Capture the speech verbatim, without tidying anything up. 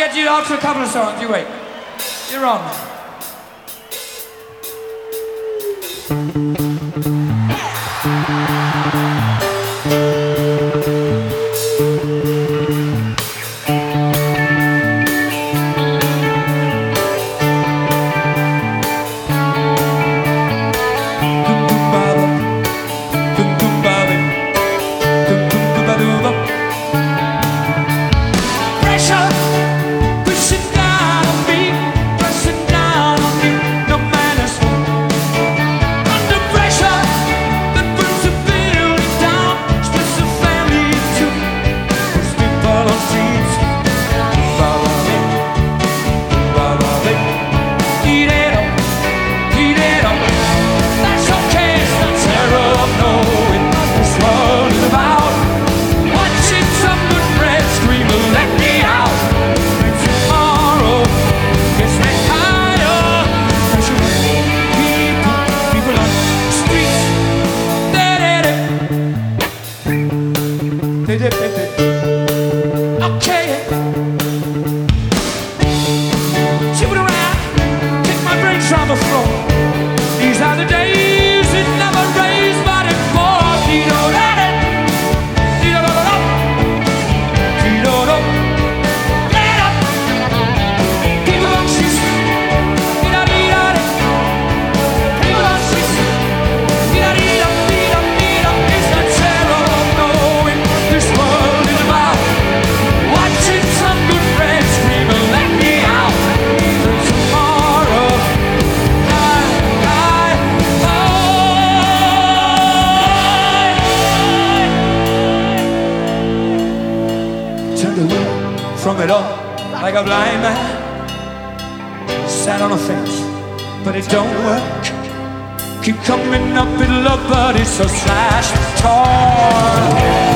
get you out for a couple of songs. You wait. You're on. Okay. Tip it around, kick my brains on the floor. These are the days it never rains, but it pours. Dee-do-da-da, dee-do-da-da, dee-do-da, let up. People on streets, dee-da-dee-da-da. People on streets, dee-da-dee-da, dee-da-dee-da. It's the terror of knowing this world is about watching some good friends scream and let me out. Tomorrow, I, I, I turned away from it all like a blind man. Sat on a fence, but it don't work. Keep coming up with love, but it's so slashed, torn.